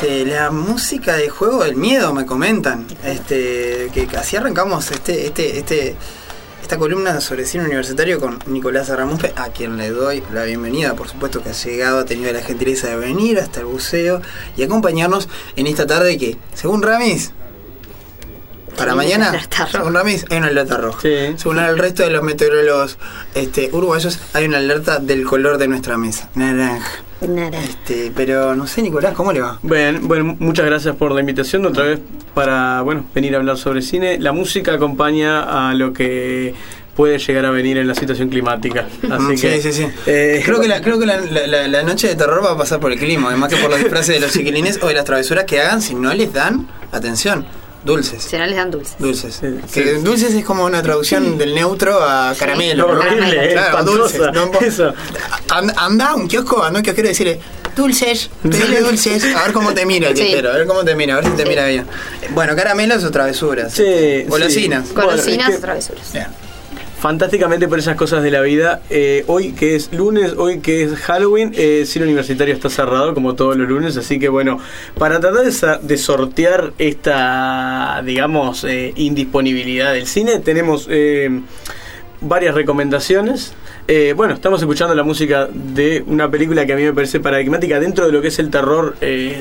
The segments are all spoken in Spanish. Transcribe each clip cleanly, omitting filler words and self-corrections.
La música de Juego del Miedo, me comentan. Que así arrancamos esta columna sobre cine universitario con Nicolás Arramuspe, a quien le doy la bienvenida, por supuesto, que ha llegado, ha tenido la gentileza de venir hasta el buceo y acompañarnos en esta tarde que, según Ramis, para mañana, según Ramis, hay una alerta roja. Sí. Según el resto de los meteorólogos uruguayos, hay una alerta del color de nuestra mesa, naranja. Pero no sé, Nicolás, ¿cómo le va? Bueno, muchas gracias por la invitación otra vez para venir a hablar sobre cine. La música acompaña a lo que puede llegar a venir en la situación climática. Así sí. Creo que la noche de terror va a pasar por el clima, además que por los disfraces de los chiquilines o de las travesuras que hagan si no les dan atención. Dulces. Si no les dan dulces. Dulces. Que dulces es como una traducción del neutro a caramelo. No, horrible, claro, dulces. Eso. Anda a un kiosco, anda a un kiosquero y decirle, dulces, pedile dulces, a ver cómo te mira el kiosquero, a ver cómo te mira, a ver si te mira bien. Bueno, caramelos o travesuras. Sí. Golosinas. Golosinas o travesuras. Bien. Fantásticamente por esas cosas de la vida. Hoy que es lunes, hoy que es Halloween, Cine Universitario está cerrado como todos los lunes, así que bueno, para tratar de sortear esta, digamos, indisponibilidad del cine, tenemos varias recomendaciones. Estamos escuchando la música de una película que a mí me parece paradigmática dentro de lo que es el terror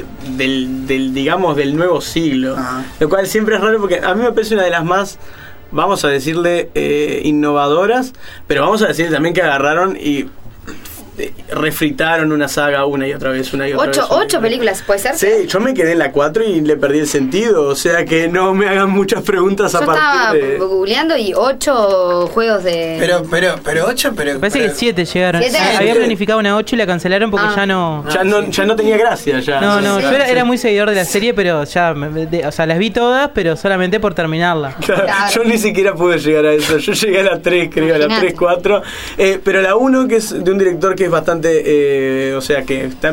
del nuevo siglo. Ajá. Lo cual siempre es raro porque a mí me parece una de las más, vamos a decirle, innovadoras, pero vamos a decirle también que agarraron y refritaron una saga una y otra vez. ¿Ocho películas puede ser? Sí, yo me quedé en la 4 y le perdí el sentido, o sea que no me hagan muchas preguntas a partir de... Yo estaba googleando y 8 juegos de... Pero 8, pero... Parece que 7 llegaron. Había planificado una 8 y la cancelaron porque ya no tenía gracia ya. No, yo era muy seguidor de la serie, pero ya, las vi todas, pero solamente por terminarla. Claro. Yo ni siquiera pude llegar a eso, yo llegué a la 3, creo, a la 3, 4, pero la 1, que es de un director que es bastante, que está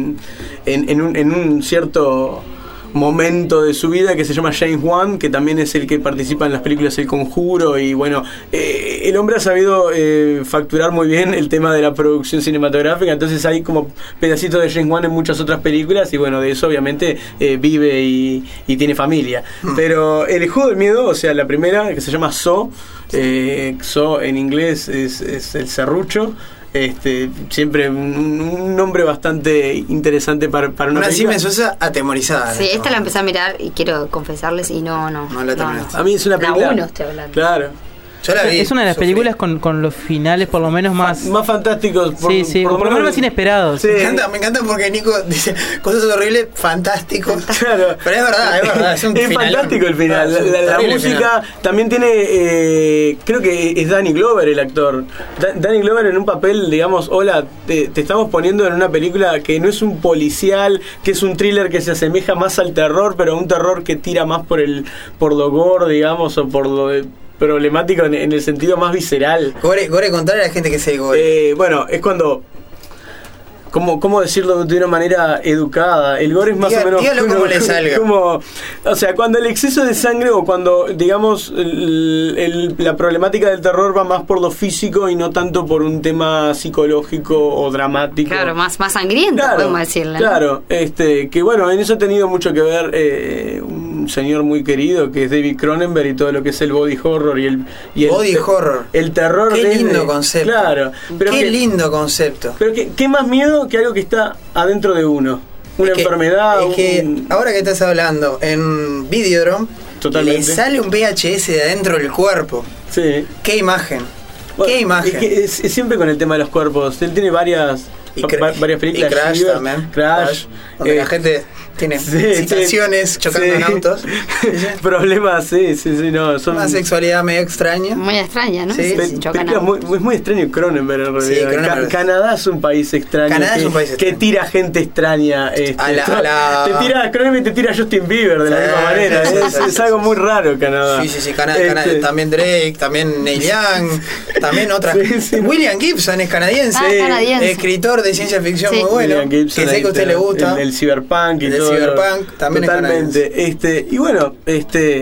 en un cierto momento de su vida, que se llama James Wan, que también es el que participa en las películas El Conjuro, y bueno, el hombre ha sabido facturar muy bien el tema de la producción cinematográfica, entonces hay como pedacitos de James Wan en muchas otras películas, y bueno, de eso obviamente vive y tiene familia. Pero El Juego del Miedo, o sea, la primera, que se llama Saw, Saw en inglés es el serrucho. Siempre un nombre bastante interesante para una película. Simen Sosa atemorizada. Sí, esta la empecé a mirar y quiero confesarles y no la terminaste. A mí es una película. La 1 estoy hablando. Claro. Yo la vi, es una de las películas con los finales por lo menos más fantásticos. Por lo menos más inesperados. Sí. Me encanta porque Nico dice cosas horribles, fantástico. Claro. Pero es verdad, es un es fantástico el final. La música final. También tiene, creo que es Danny Glover el actor. Danny Glover en un papel, digamos, hola, te estamos poniendo en una película que no es un policial, que es un thriller que se asemeja más al terror, pero un terror que tira más por lo gore, digamos, o por lo problemático en el sentido más visceral. Gore, contarle a la gente que se gore. Es cuando... ¿Cómo decirlo de una manera educada? El gore es más o menos... Dígalo como le salga. O sea, cuando el exceso de sangre o cuando, digamos, la problemática del terror va más por lo físico y no tanto por un tema psicológico o dramático. Claro, más sangriento, podemos decirle. Claro, que bueno, en eso ha tenido mucho que ver un señor muy querido que es David Cronenberg y todo lo que es el body horror y el body horror. El terror. Qué lindo concepto. Claro. Lindo concepto. Pero ¿qué más miedo que algo que está adentro de uno? Una enfermedad. Ahora que estás hablando, en Videodrome le sale un VHS de adentro del cuerpo. Sí. ¿Qué imagen? Bueno, ¿Qué imagen? Es siempre con el tema de los cuerpos. Él tiene varias películas. Y Crash también. Crash. Donde la gente tiene situaciones chocando en autos. Problemas, no. Son una sexualidad medio extraña. Muy extraña, ¿no? Sí. Es muy extraño Cronenberg en realidad. Sí, Cronenberg. Canadá es un país extraño. Que tira gente extraña. Cronenberg te tira Justin Bieber de la misma manera. Es algo muy raro Canadá. Sí. Canadá, también Drake, también Neil Young, también otras. William Gibson es canadiense. Escritor de ciencia ficción muy bueno. William Gibson, que sé que a usted le gusta. El cyberpunk y todo. Cyberpunk también totalmente. Es y bueno,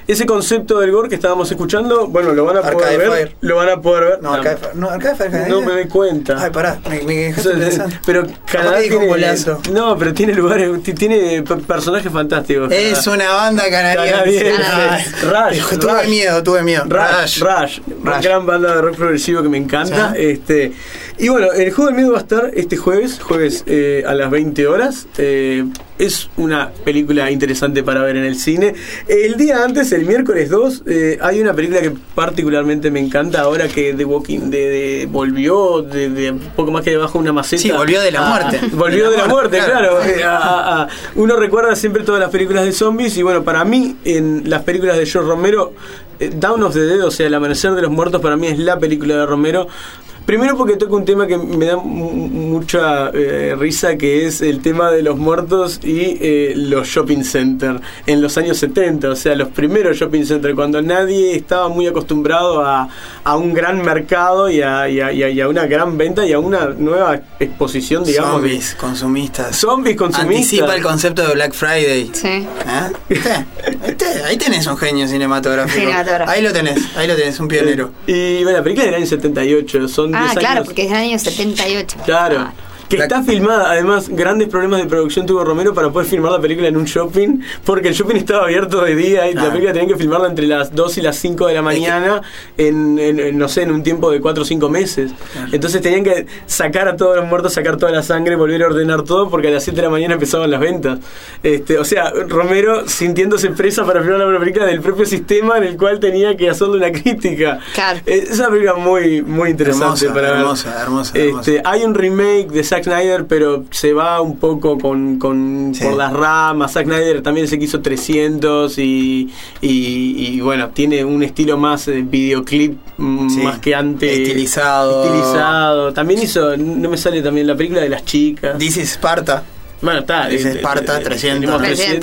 ese concepto del gore que estábamos escuchando, bueno, lo van a poder ver. Lo van a poder ver. No, Arcade Fire. No me doy cuenta. Ay, pará, me dejaste pensando. Pero Canadá tiene lugares, tiene personajes fantásticos. Es una banda canadiense. Rush. Tuve miedo. Rush. Una gran banda de rock progresivo que me encanta. Y bueno, el Juego del Miedo va a estar este jueves a las 20 horas. Es una película interesante para ver en el cine. El día antes, el miércoles 2, hay una película que particularmente me encanta ahora que The Walking Dead volvió de poco más que debajo de una maceta. Sí, volvió de la muerte. Volvió de la muerte, claro. Uno recuerda siempre todas las películas de zombies y bueno, para mí, en las películas de George Romero, Dawn of the Dead, o sea, El Amanecer de los Muertos, para mí es la película de Romero. Primero porque toca un tema que me da mucha risa, que es el tema de los muertos y los shopping centers en los años 70, o sea, los primeros shopping centers, cuando nadie estaba muy acostumbrado a un gran mercado y a una gran venta y a una nueva exposición, digamos. Zombies consumistas. Anticipa el concepto de Black Friday. Sí. Ahí tenés un genio cinematográfico. Ahí lo tenés, un pionero. Y bueno, la película es del año 78, son 10 claro, años. porque es del año 78. Claro. Que está filmada, además, grandes problemas de producción tuvo Romero para poder filmar la película en un shopping, porque el shopping estaba abierto de día y la película tenían que filmarla entre las 2 y las 5 de la mañana en no sé, en un tiempo de 4 o 5 meses. Claro. Entonces tenían que sacar a todos los muertos, sacar toda la sangre, volver a ordenar todo, porque a las 7 de la mañana empezaban las ventas. O sea, Romero sintiéndose presa para filmar la película del propio sistema en el cual tenía que hacerle una crítica. Claro. Es una película muy, muy interesante para ver. Hermosa. Hay un remake de Zack Snyder, pero se va un poco por las ramas. Zack Snyder también se quiso 300 y bueno, tiene un estilo más videoclip, más que antes. Estilizado. También hizo, no me sale también la película de las chicas. This is Sparta. Bueno, está. This is Sparta, 300.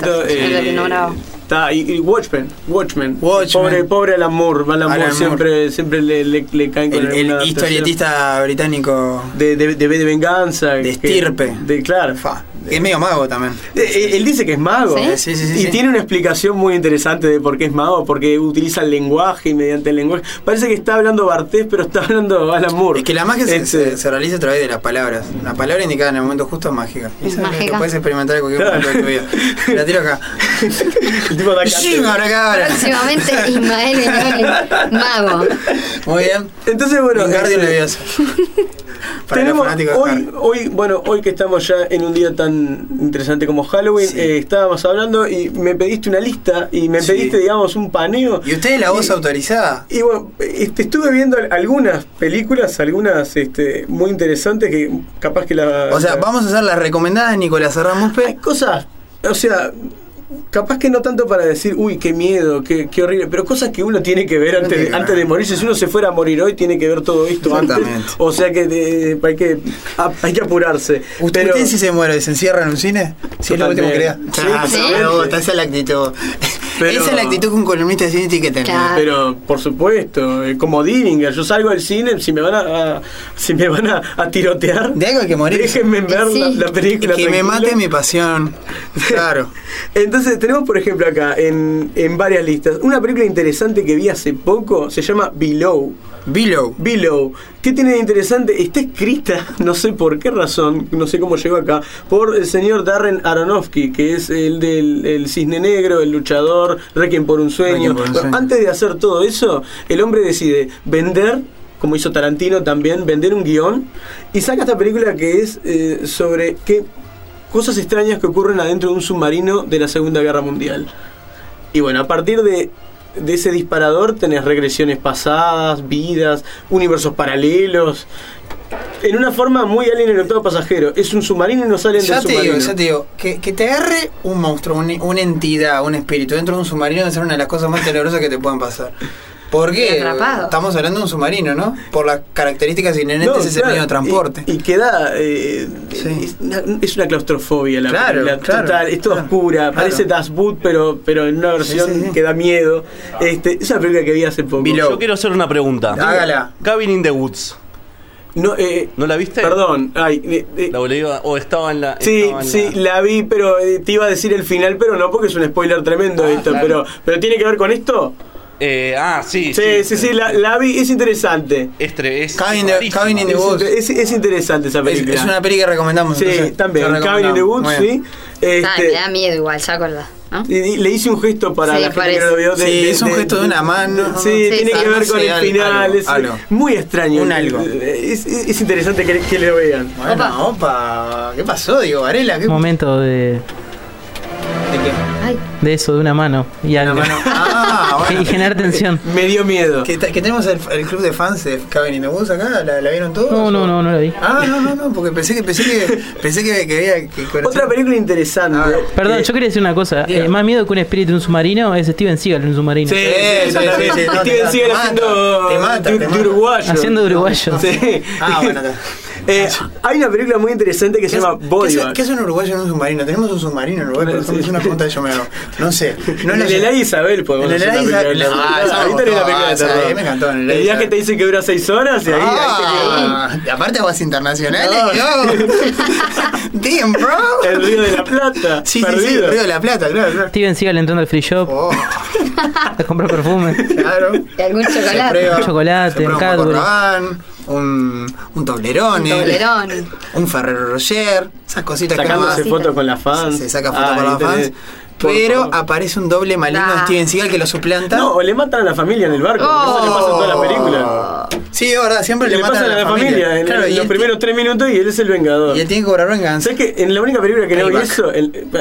Y Watchmen. Pobre Alan Moore. Siempre le caen con el historietista británico de B de Venganza, de estirpe. Claro. Es medio mago también. Él dice que es mago. Sí. Y tiene una explicación muy interesante de por qué es mago, porque utiliza el lenguaje y mediante el lenguaje. Parece que está hablando Bartés, pero está hablando Alan Moore. Es que la magia se realiza a través de las palabras. La palabra indicada en el momento justo es mágica. Es mágica. Lo puedes experimentar en cualquier momento de tu vida. La tiro acá. El tipo de acá. Próximamente Ismael Viñoli, mago. Muy bien. Entonces, bueno, Wingardium Leviosa. Tenemos hoy que estamos ya en un día tan interesante como Halloween, estábamos hablando y me pediste una lista y me pediste, digamos, un paneo. Y usted la voz autorizada. Y bueno, estuve viendo algunas películas, algunas muy interesantes que capaz que vamos a hacer las recomendadas de Nicolás Ramos P. Hay cosas, o sea, capaz que no tanto para decir, uy, qué miedo, qué horrible, pero cosas que uno tiene que ver antes de morirse. Si uno se fuera a morir hoy, tiene que ver todo esto antes. O sea que hay que apurarse. ¿Usted si se muere, se encierra en un cine? Si es lo último que crea. Esa es la actitud. Esa es la actitud que un columnista de cine tiene que tener. Claro. Pero, por supuesto, como Dillinger, yo salgo del cine, si me van a tirotear, de algo hay que morir. Déjenme ver la película. Que me mate mi pasión. Claro. Entonces tenemos, por ejemplo, acá en varias listas una película interesante que vi hace poco, se llama Below. ¿Qué tiene de interesante? Está escrita, no sé por qué razón, no sé cómo llegó acá, por el señor Darren Aronofsky, que es el del Cisne Negro, el luchador, Requiem por un sueño. Antes de hacer todo eso, el hombre decide vender, como hizo Tarantino también, vender un guión y saca esta película que es sobre qué cosas extrañas que ocurren adentro de un submarino de la Segunda Guerra Mundial. Y bueno, a partir de ese disparador tenés regresiones pasadas, vidas, universos paralelos, en una forma muy Alien el octavo pasajero. Es un submarino y no salen del submarino. Ya te digo, que te agarre un monstruo, una entidad, un espíritu dentro de un submarino debe ser una de las cosas más tenebrosas que te pueden pasar. Porque estamos hablando de un submarino, ¿no? Por las características inherentes de ese medio de transporte. Y queda... es una claustrofobia la película. Total, es toda oscura. Parece Das Boot, pero en una versión que da miedo. Es una película que vi hace poco. Yo quiero hacer una pregunta. Hágala. Cabin in the Woods. No, ¿No la viste? Perdón. ¿O estaba en la...? Sí, la vi, pero te iba a decir el final, pero no, porque es un spoiler tremendo esto. Claro. Pero ¿tiene que ver con esto? Sí, la vi, es interesante. Cabin in the Woods. Es interesante esa película. Es una peli que recomendamos. Sí, entonces, también. Cabin in the Woods, sí. Me da miedo igual, ya con la... ¿no? Y le hice un gesto para la gente que no lo vio. Es un gesto de una mano. Sí, tiene que ver con el final. Algo. Muy extraño. Algo. Es interesante que lo vean. Bueno, opa. ¿Qué pasó, Diego Varela? Momento de... ¿De qué? De eso, de una mano y algo. Bueno. Y generar tensión. Me dio miedo. Que tenemos el club de fans de Cabin in the Woods acá. ¿La vieron todos? No la vi. No, porque pensé que veía que otra película interesante. Perdón, yo quería decir una cosa. Más miedo que un espíritu en un submarino es Steven Seagal en un submarino. Sí. Steven Seagal haciendo de uruguayo. Haciendo de uruguayo. Sí. Bueno. Hay una película muy interesante que se llama Bodyguard. ¿Qué es un uruguayo en un submarino? ¿Tenemos un submarino en Uruguay? Es una pregunta que yo me hago. No sé. En el Isla Isabel podemos hacer una película. Ahí tenés la película de terror. Me encantó. El viaje te dice que dura 6 horas y ahí te aparte aguas internacionales. Damn, bro. El Río de la Plata. Sí, el Río de la Plata, claro. Steven Seagal entrando al free shop a comprar perfume. Claro. Y algún chocolate. Un Cadbury. Un Toblerone, un Ferrero Rocher, esas cositas que sacándose fotos con las fans. Se saca fotos con las fans. Pero aparece un doble maligno de Steven Seagal que lo suplanta. No, o le matan a la familia en el barco. Eso le pasa en toda la película. Sí, es verdad, siempre le matan a la familia. En los primeros 3 minutos y él es el vengador. Y él tiene que cobrar venganza. ¿Sabes que en la única película que no vi eso,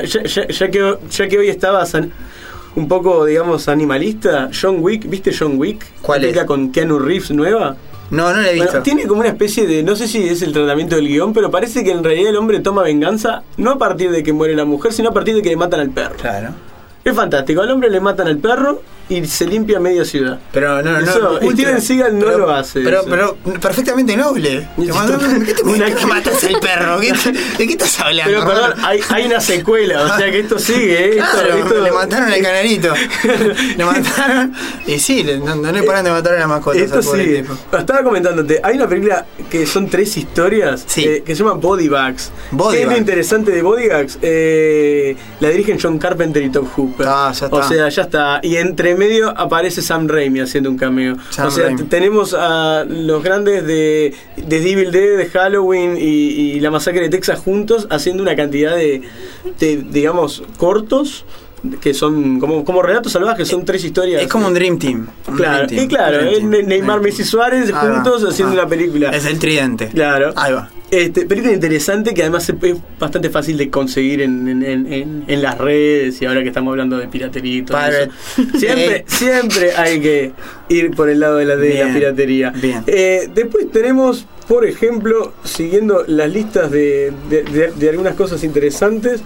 ya que hoy estabas un poco, digamos, animalista, John Wick, ¿viste John Wick? ¿Cuál es? Con Keanu Reeves nueva. No la he visto. Bueno, tiene como una especie de, no sé si es el tratamiento del guión, pero parece que en realidad el hombre toma venganza no a partir de que muere la mujer, sino a partir de que le matan al perro. Claro. Es fantástico, al hombre le matan al perro y se limpia media ciudad. Pero no. Steven Seagal no lo hace. Pero perfectamente noble. ¿Qué te matas al perro? ¿De qué estás hablando? Pero perdón, hay una secuela, o sea que esto sigue. Esto le mataron al canarito. Le mataron. Y sí, no le paran de matar a la mascota. Esto sigue. Estaba comentándote, hay una película que son 3 historias que se llama Bodybags. ¿Qué es lo interesante de Bodybags? La dirigen John Carpenter y Tobe Hooper. Ya está. O sea, ya está. Y entre medio aparece Sam Raimi haciendo un cameo. Tenemos a los grandes de Evil Dead, de Halloween y la masacre de Texas juntos haciendo una cantidad de digamos, cortos que son como relatos salvajes, son 3 historias. Es como un Dream Team. Claro, Neymar, Messi, Suárez juntos haciendo una película. Es el tridente. Claro. Ahí va. Película interesante que además es bastante fácil de conseguir en las redes, y ahora que estamos hablando de piratería y todo eso. Siempre hay que ir por el lado de la piratería. Bien. Después tenemos, por ejemplo, siguiendo las listas de algunas cosas interesantes,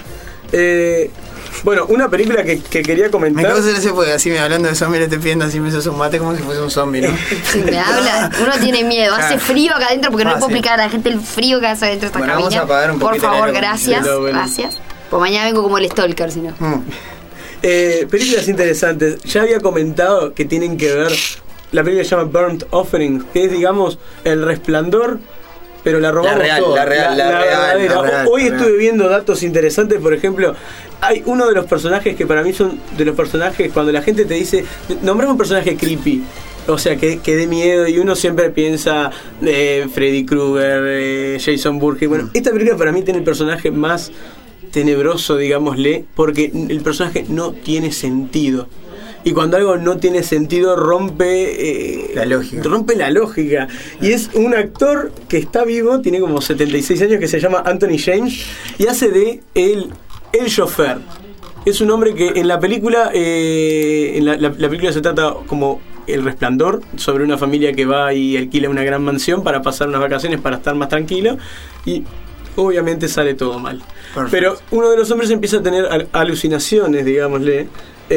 bueno, una película que quería comentar. Me causa gracia porque así hablando de zombies le estoy pidiendo así me hizo un mate como si fuese un zombie, ¿no? Si me habla, uno tiene miedo. Hace frío acá adentro porque no le puedo explicar a la gente el frío que hace adentro de esta cabina. Vamos a apagar un por favor, gracias. Bueno. Gracias. Pues mañana vengo como el stalker, si no. Películas interesantes. Ya había comentado que tienen que ver. La película se llama Burnt Offering, que es, digamos, El Resplandor, pero la robamos la real. Hoy estuve viendo datos interesantes. Por ejemplo, hay uno de los personajes que para mí son de los personajes, cuando la gente te dice, nombrame un personaje creepy, o sea, que dé miedo, y uno siempre piensa Freddy Krueger, Jason Voorhees. Bueno, esta película para mí tiene el personaje más tenebroso, digámosle, porque el personaje no tiene sentido. Y cuando algo no tiene sentido rompe la lógica. Y es un actor que está vivo, tiene como 76 años, que se llama Anthony James, y hace de el chofer. Es un hombre que en la película la película se trata como El Resplandor, sobre una familia que va y alquila una gran mansión para pasar unas vacaciones, para estar más tranquilo, y obviamente sale todo mal. Perfecto. Pero uno de los hombres empieza a tener alucinaciones, digámosle,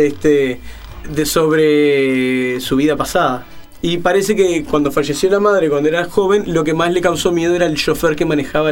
sobre su vida pasada. Y parece que cuando falleció la madre, cuando era joven, lo que más le causó miedo era el chofer que manejaba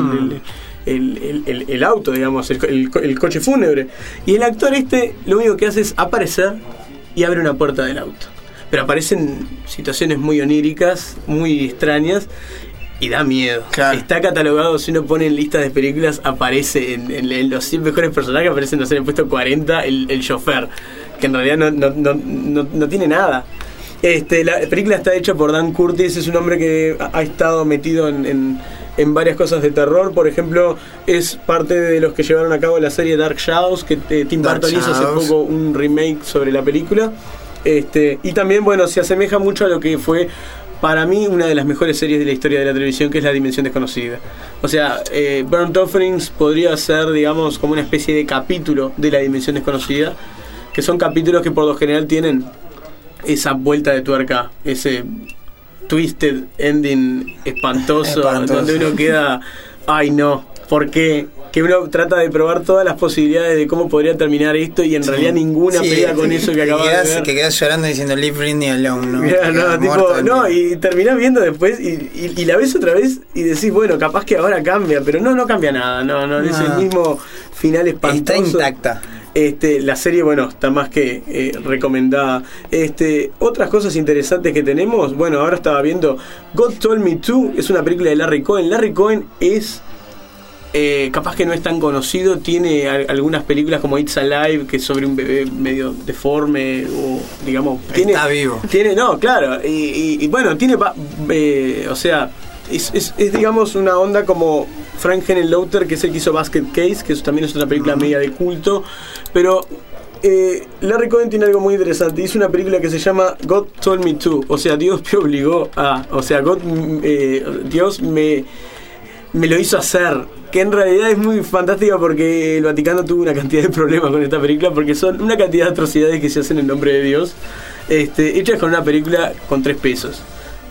el auto, digamos, el coche fúnebre. Y el actor lo único que hace es aparecer y abre una puerta del auto. Pero aparecen situaciones muy oníricas, muy extrañas. y da miedo. Claro. Está catalogado, si uno pone en listas de películas, aparece en los 100 mejores personajes, aparece, no sé, en el puesto 40 el chofer, que en realidad no tiene nada. La película está hecha por Dan Curtis, es un hombre que ha estado metido en varias cosas de terror. Por ejemplo, es parte de los que llevaron a cabo la serie Dark Shadows, que Tim Burton hizo hace poco un remake sobre la película. Y también, bueno, se asemeja mucho a lo que fue para mí una de las mejores series de la historia de la televisión, que es La Dimensión Desconocida. O sea, Burnt Offerings podría ser, digamos, como una especie de capítulo de La Dimensión Desconocida, que son capítulos que por lo general tienen esa vuelta de tuerca, ese twisted ending espantoso. Donde uno queda, ay no, ¿por qué? Que uno trata de probar todas las posibilidades de cómo podría terminar esto y en realidad ninguna pelea con eso que acabas de ver. Que quedas llorando diciendo Leave Britney alone, ¿no? Y terminás viendo después y la ves otra vez y decís, bueno, capaz que ahora cambia, pero no cambia nada, no, es el mismo final espantoso. Está intacta. La serie, bueno, está más que recomendada. Otras cosas interesantes que tenemos, bueno, ahora estaba viendo God Told Me To, es una película de Larry Cohen. Larry Cohen es capaz que no es tan conocido, tiene algunas películas como It's Alive, que es sobre un bebé medio deforme, o digamos, está vivo. Claro, y bueno, tiene o sea, es digamos una onda como Frank Henenlotter, que es el que hizo Basket Case, que eso también es una película media de culto, pero Larry Cohen tiene algo muy interesante. Hizo una película que se llama God Told Me To, o sea, Dios me obligó a, o sea, Dios me lo hizo hacer, que en realidad es muy fantástica porque el Vaticano tuvo una cantidad de problemas con esta película, porque son una cantidad de atrocidades que se hacen en nombre de Dios, hechas con una película con 3 pesos.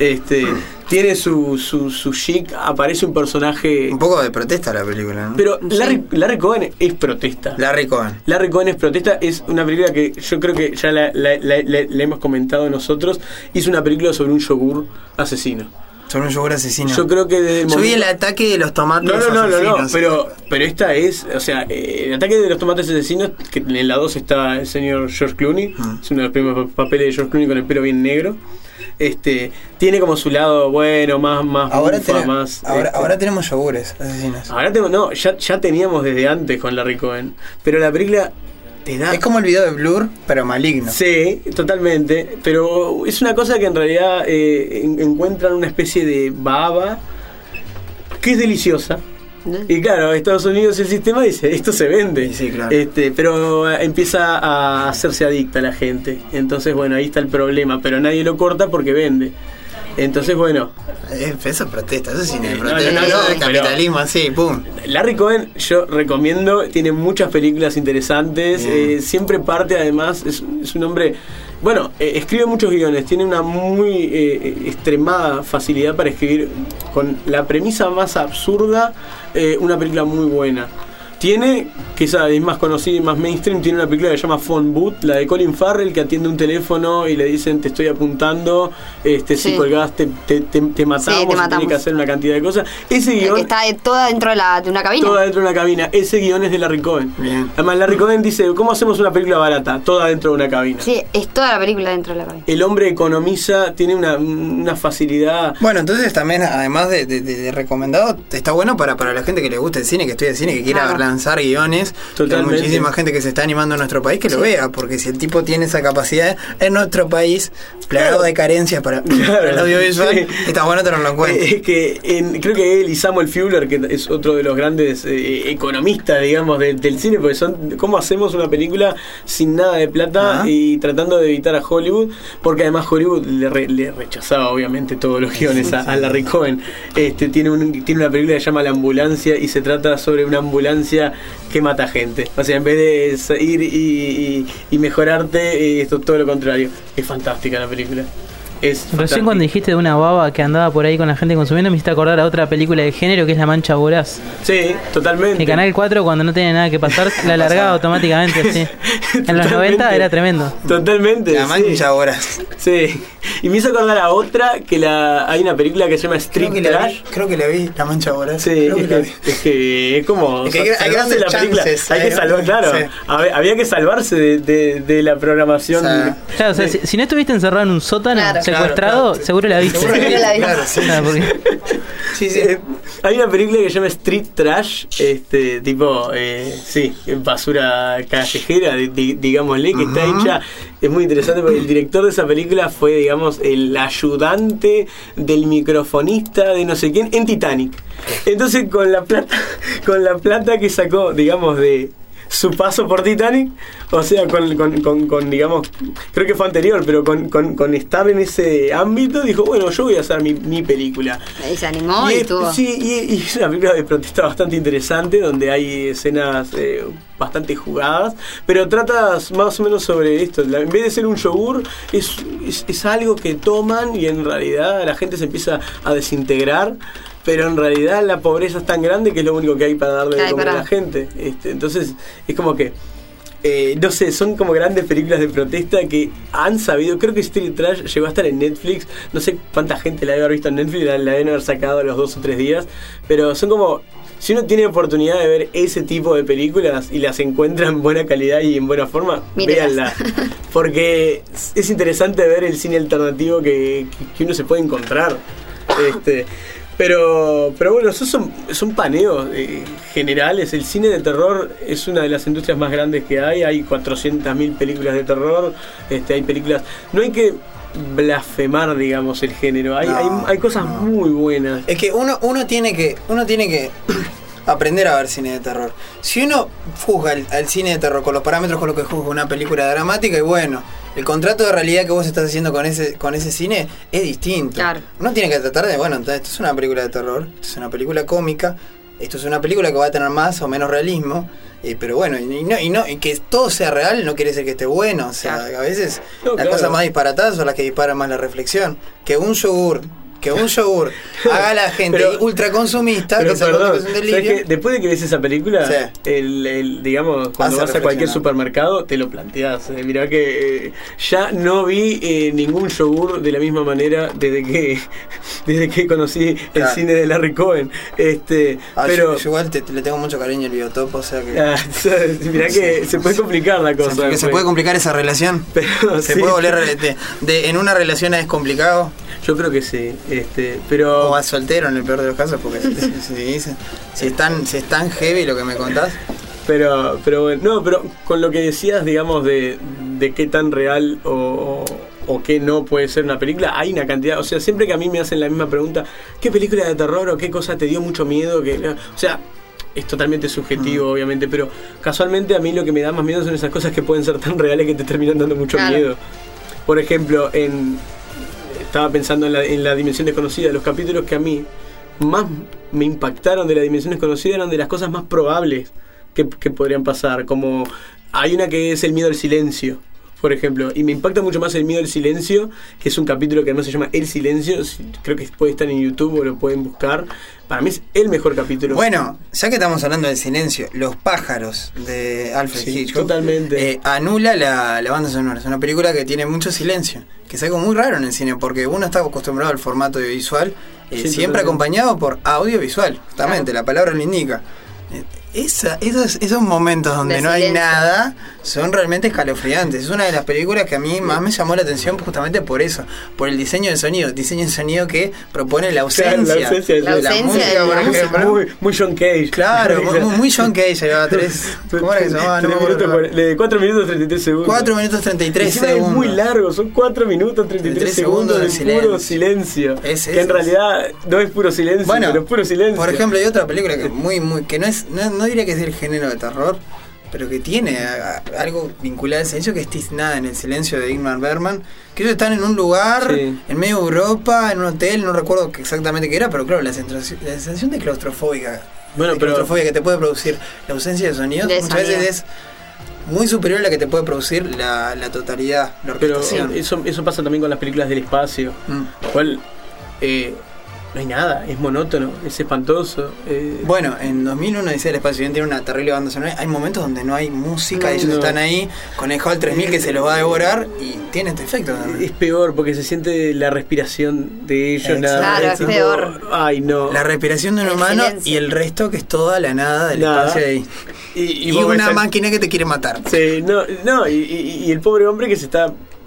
Tiene su chic, aparece un personaje... Un poco de protesta la película, ¿no? Pero Larry Cohen es protesta. Larry Cohen es protesta, es una película que yo creo que ya la hemos comentado nosotros. Hizo una película sobre un yogur asesino. Sobre un yogur asesino. Yo creo que yo vi el ataque de los tomates asesinos. Pero esta es, o sea, el ataque de los tomates asesinos, que en la 2 está el señor George Clooney, es uno de los primeros papeles de George Clooney con el pelo bien negro. Tiene como su lado bueno, más ahora tenemos yogures asesinos. Ya teníamos desde antes con Larry Cohen, pero la película te da... Es como el video de Blur, pero maligno. Sí, totalmente, pero es una cosa que en realidad encuentran una especie de baba que es deliciosa. Y claro, Estados Unidos, el sistema dice, esto se vende. Sí, claro. Pero empieza a hacerse adicta a la gente. Entonces, bueno, ahí está el problema, pero nadie lo corta porque vende. Entonces, bueno, eso es protesta, eso es cine de protesta, no, capitalismo así, pum. Larry Cohen, yo recomiendo, tiene muchas películas interesantes, siempre parte, además, es un hombre, bueno, escribe muchos guiones, tiene una muy extremada facilidad para escribir con la premisa más absurda, una película muy buena. Tiene, quizá es más conocida y más mainstream, tiene una película que se llama Phone Booth, la de Colin Farrell, que atiende un teléfono y le dicen te estoy apuntando, si colgás te matamos, tiene que hacer una cantidad de cosas. Ese guión que está toda dentro de una cabina. Toda dentro de una cabina. Ese guión es de Larry Cohen. Bien. Además, Larry Cohen dice, ¿cómo hacemos una película barata? Toda dentro de una cabina. Sí, es toda la película dentro de la cabina. El hombre economiza, tiene una facilidad. Bueno, entonces también, además de recomendado, está bueno para la gente que le gusta el cine, que estudia cine, que quiera lanzar guiones. Hay muchísima gente que se está animando en nuestro país que lo vea, porque si el tipo tiene esa capacidad en nuestro país, plagado de carencias para el audiovisual, está bueno tenerlo en cuenta. Es que creo que él y Samuel Fuller, que es otro de los grandes economistas, digamos, del cine, porque son cómo hacemos una película sin nada de plata y tratando de evitar a Hollywood, porque además Hollywood le rechazaba obviamente todos los guiones a Larry Cohen. Tiene una película que se llama La Ambulancia y se trata sobre una ambulancia que mata gente. O sea, en vez de ir y mejorarte, esto es todo lo contrario. Es fantástica la película. Recién cuando dijiste de una baba que andaba por ahí con la gente consumiendo, me hiciste acordar a otra película de género que es La Mancha Voraz. Sí, totalmente. El Canal 4, cuando no tenía nada que pasar, la alargaba automáticamente, sí. En los 90 era tremendo. Totalmente. La Mancha Voraz. Sí. Y me hizo acordar a otra hay una película que se llama Street Trash. Creo que la vi, La Mancha Voraz. Sí, es que es como hay que la película. Hay que salvar, claro. Sí. Había que salvarse de la programación. Claro, o sea, si no estuviste encerrado en un sótano, claro, secuestrado, claro. seguro la viste. Seguro la viste. Claro, sí. Ah, porque- Sí, sí. Hay una película que se llama Street Trash, tipo, sí, basura callejera, digámosle, que está hecha, es muy interesante porque el director de esa película fue, digamos, el ayudante del microfonista de no sé quién en Titanic. Entonces con la plata que sacó, digamos, de su paso por Titanic, o sea, con digamos, creo que fue anterior, pero con estar en ese ámbito, dijo, bueno, yo voy a hacer mi película. Ahí se animó y tuvo. Sí, y es una película de protesta bastante interesante, donde hay escenas bastante jugadas, pero tratas más o menos sobre esto. En vez de ser un yogur, es algo que toman y en realidad la gente se empieza a desintegrar. Pero en realidad la pobreza es tan grande que es lo único que hay para darle de comer a la gente. Entonces es como que, no sé, son como grandes películas de protesta que han sabido. Creo que Street Trash llegó a estar en Netflix. No sé cuánta gente la debe haber visto en Netflix, la deben haber sacado a los 2 o 3 días. Pero son como, si uno tiene oportunidad de ver ese tipo de películas y las encuentra en buena calidad y en buena forma, véanla. Porque es interesante ver el cine alternativo que uno se puede encontrar. Pero bueno, esos son paneos generales. El cine de terror es una de las industrias más grandes que hay. Hay 400.000 películas de terror. Hay películas. No hay que blasfemar, digamos, el género. Hay cosas muy buenas. Es que uno tiene que aprender a ver cine de terror. Si uno juzga al cine de terror con los parámetros con los que juzga una película dramática, y bueno, el contrato de realidad que vos estás haciendo con ese cine es distinto. Claro. Uno tiene que tratar de, bueno, entonces esto es una película de terror, esto es una película cómica, esto es una película que va a tener más o menos realismo, pero bueno, y que todo sea real no quiere decir que esté bueno. O sea, a veces las cosas más disparatadas son las que disparan más la reflexión. Que un yogur haga a la gente ultra consumista, que es un delirio. Que después de que ves esa película, sí, digamos, cuando vas a cualquier supermercado, te lo planteás. Mirá que ya no vi ningún yogur de la misma manera desde que conocí el cine de Larry Cohen. Pero yo igual le tengo mucho cariño al Biotop, o sea que. Mirá que se puede complicar la cosa. Se puede complicar esa relación. Pero se puede volver en una relación es complicado. Yo creo que sí. Pero o vas soltero en el peor de los casos, porque si es tan heavy lo que me contás. Pero bueno, no, pero con lo que decías, digamos, de qué tan real o qué no puede ser una película, hay una cantidad. O sea, siempre que a mí me hacen la misma pregunta, ¿qué película de terror o qué cosa te dio mucho miedo? O sea, es totalmente subjetivo, obviamente, pero casualmente a mí lo que me da más miedo son esas cosas que pueden ser tan reales que te terminan dando mucho miedo. Por ejemplo, estaba pensando en la Dimensión Desconocida. Los capítulos que a mí más me impactaron de la Dimensión Desconocida eran de las cosas más probables que podrían pasar. Como hay una que es el miedo al silencio, por ejemplo, y me impacta mucho más el miedo al silencio, que es un capítulo que no se llama El Silencio, creo que puede estar en YouTube o lo pueden buscar. Para mí es el mejor capítulo. Bueno, ya que estamos hablando del silencio, Los pájaros de Alfred Hitchcock anula la banda sonora. Es una película que tiene mucho silencio, que es algo muy raro en el cine, porque uno está acostumbrado al formato audiovisual, siempre acompañado por audiovisual, justamente, la palabra lo indica. Esos momentos donde no hay nada son realmente escalofriantes. Es una de las películas que a mí más me llamó la atención justamente por eso, por el diseño de sonido que propone la ausencia. La ausencia por ejemplo. Muy John Cage. Claro, muy John Cage. Llevaba 3. ¿Cómo era que se llamaba? 4 minutos 33 segundos. 4 minutos 33 segundos. Es muy largo, son 4 minutos 33 segundos de puro silencio. Que en realidad no es puro silencio, pero es puro silencio. Por ejemplo, hay otra película que que no diría que es el género de terror, pero que tiene algo vinculado al silencio, que es Tiznada en el silencio de Ingmar Bergman, que ellos están en un lugar en medio de Europa, en un hotel, no recuerdo exactamente qué era, pero claro, la sensación de claustrofóbica que te puede producir la ausencia de sonidos muchas veces es muy superior a la que te puede producir la totalidad, la orquestación. Pero eso pasa también con las películas del espacio, cual no hay nada, es monótono, es espantoso. Bueno, en 2001 dice el espacio tiene una terrible banda sonora. Hay momentos donde no hay música, ellos están ahí con el Hall 3000 que se los va a devorar y tiene este efecto también. Es peor porque se siente la respiración de ellos. Claro, es peor. Ay, no. La respiración de un humano y el resto que es toda la nada del espacio ahí. Y una máquina que te quiere matar. Sí, y el pobre hombre que se está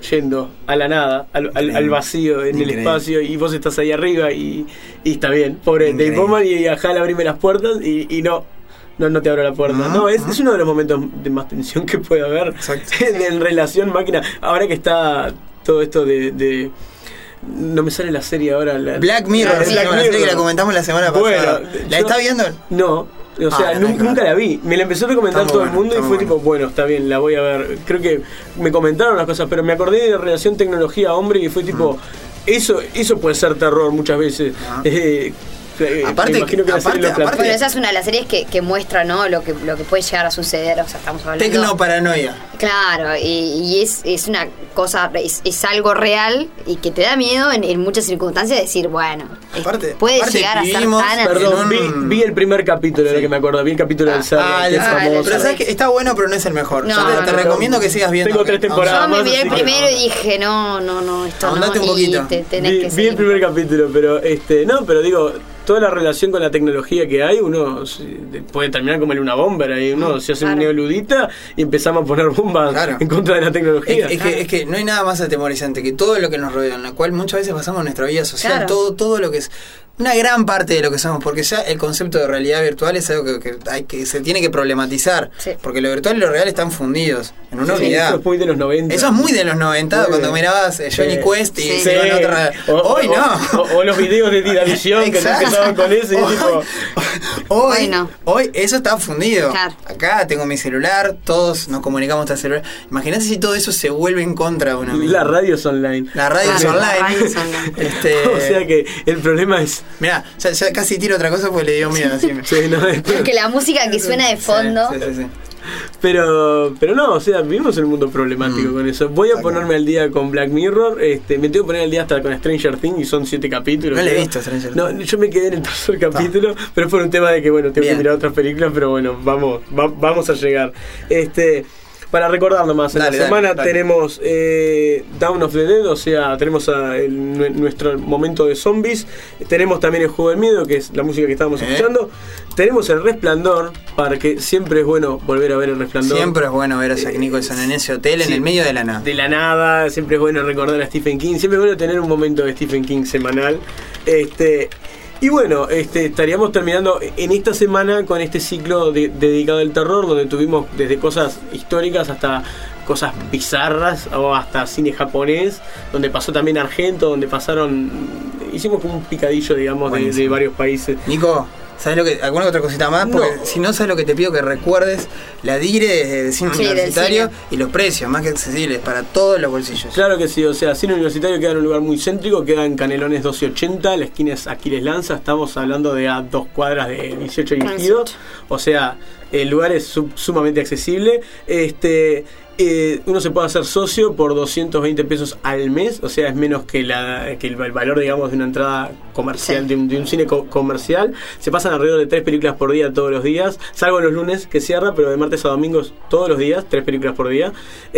yendo a la nada, al vacío en Increíble. el espacio, y vos estás ahí arriba y está bien. Pobre Dave Increíble. Bowman, y Hal abrime las puertas y no te abro la puerta. No, es uno de los momentos de más tensión que puede haber en relación máquina. Ahora que está todo esto de no me sale la serie ahora. Black Mirror, Black la serie que la comentamos la semana pasada. ¿La está viendo? No. O sea, nunca la vi. Me la empezó a recomendar todo el mundo y fue tipo, bueno, está bien, la voy a ver. Creo que me comentaron las cosas, pero me acordé de relación tecnología-hombre y fue tipo, eso puede ser terror muchas veces. Aparte, me imagino que la serie lo plantea. Bueno, esa es una de las series que muestra, ¿no? Lo que puede llegar a suceder. O sea, estamos hablando. Tecnoparanoia. Claro, y es una cosa, es algo real y que te da miedo en muchas circunstancias decir, bueno, puede llegar a ser tan Perdón, vi el primer capítulo de lo que me acuerdo, vi el capítulo del Sarri, que es famoso. Pero sabes que está bueno, pero no es el mejor. No, te recomiendo que sigas viendo. Tengo 3 temporadas. Yo me vi el más, primero y dije, no, esto Ahondate no. un poquito. Vi el primer capítulo, pero pero digo, toda la relación con la tecnología que hay, uno puede terminar como en una bomba, y uno se hace un neoludita y empezamos a poner bombas en contra de la tecnología. Es que no hay nada más atemorizante que todo lo que nos rodea, en la cual muchas veces basamos nuestra vida social, todo lo que es una gran parte de lo que somos, porque ya el concepto de realidad virtual es algo que se tiene que problematizar, porque lo virtual y lo real están fundidos en una unidad. Eso es muy de los 90. Eso es muy de los 90, cuando mirabas Johnny Quest y se iban a otra. Hoy no. O los videos de Didavisión que empezaban con eso y tipo. Hoy eso está fundido. Claro. Acá tengo mi celular, todos nos comunicamos hasta el celular. Imagínate si todo eso se vuelve en contra de uno mismo. La radio es online. La radio es online. O sea que el problema es. Mirá, ya casi tiro otra cosa porque le dio miedo. Porque la música que suena de fondo. Sí. Pero no, o sea, vivimos en un mundo problemático con eso. Voy a ponerme al día con Black Mirror. Me tengo que poner al día hasta con Stranger Things y son 7 capítulos. No le he visto Stranger Things. No, yo me quedé en el tercer capítulo, pero fue un tema de que, bueno, tengo que mirar otras películas, pero bueno, vamos a llegar. Para recordar nomás, en la semana tenemos Dawn of the Dead, o sea, tenemos nuestro momento de zombies. Tenemos también el juego del miedo, que es la música que estábamos escuchando. Tenemos el Resplandor, para que siempre es bueno volver a ver el Resplandor. Siempre es bueno ver a Jack Nicholson en ese hotel, en el medio de la nada. De la nada, siempre es bueno recordar a Stephen King. Siempre es bueno tener un momento de Stephen King semanal. Y bueno, estaríamos terminando en esta semana con este ciclo dedicado al terror, donde tuvimos desde cosas históricas hasta cosas bizarras, o hasta cine japonés, donde pasó también Argento, donde hicimos como un picadillo, digamos, de varios países. Nico, ¿sabes alguna otra cosita más? Porque si no, sabes lo que te pido que recuerdes, la DIGRE de cine universitario y los precios más que accesibles para todos los bolsillos. Claro que sí, o sea, cine universitario queda en un lugar muy céntrico, queda en Canelones 1280, la esquina es Aquiles Lanza, estamos hablando de a 2 cuadras de 18 y Ejido, o sea, el lugar es sumamente accesible. Uno se puede hacer socio por 220 pesos al mes, o sea, es menos que el valor, digamos, de una entrada comercial, de un cine comercial. Se pasan alrededor de 3 películas por día todos los días, salvo los lunes que cierra, pero de martes a domingos todos los días, 3 películas por día.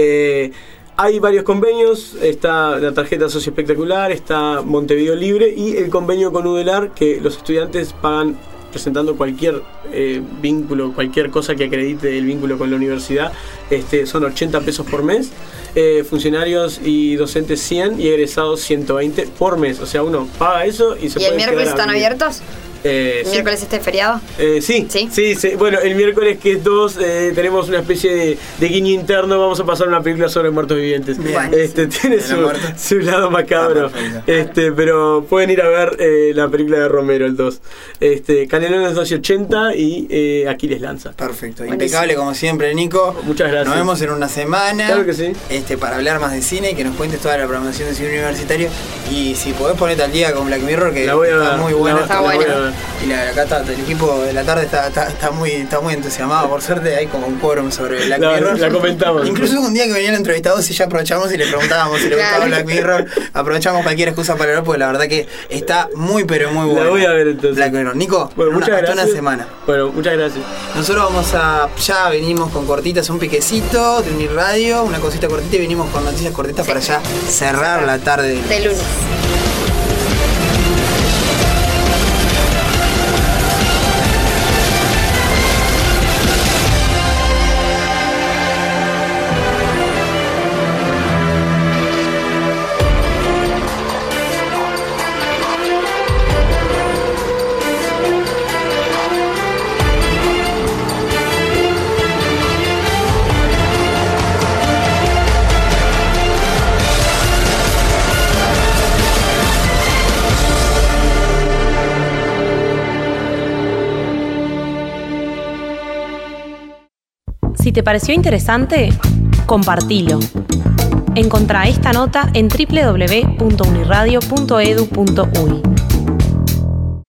Hay varios convenios, está la tarjeta socio espectacular, está Montevideo Libre y el convenio con UDELAR, que los estudiantes pagan presentando cualquier vínculo, cualquier cosa que acredite el vínculo con la universidad. Son 80 pesos por mes, funcionarios y docentes 100 y egresados 120 por mes, o sea, uno paga eso y se puede. ¿Y el miércoles están abiertos? ¿El miércoles feriado? Sí. Bueno, el miércoles, que es 2, tenemos una especie de guiño interno. Vamos a pasar una película sobre muertos vivientes. Tiene su lado macabro. Pero pueden ir a ver la película de Romero, el 2. Canelones 1280 y Aquiles Lanza. Perfecto, impecable como siempre, Nico. Muchas gracias. Nos vemos en una semana. Claro que sí. Para hablar más de cine y que nos cuentes toda la programación de cine universitario. Y si podés ponerte al día con Black Mirror, que está muy buena. Está buena. Y acá el equipo de la tarde está muy entusiasmado. Por suerte hay como un quórum sobre Black Mirror. La comentamos. Incluso un día que venían entrevistados y ya aprovechamos y le preguntábamos si le gustaba Black Mirror. Aprovechamos cualquier excusa para hablar, porque la verdad que está muy pero muy buena. La voy a ver entonces. Black Mirror. Nico, muchas gracias. Una semana. Bueno, muchas gracias. Nosotros ya venimos con cortitas, un piquecito de Unirradio, una cosita cortita, y venimos con noticias cortitas para ya cerrar la tarde de lunes. te pareció interesante, compartilo. Encontrá esta nota en www.uniradio.edu.uy.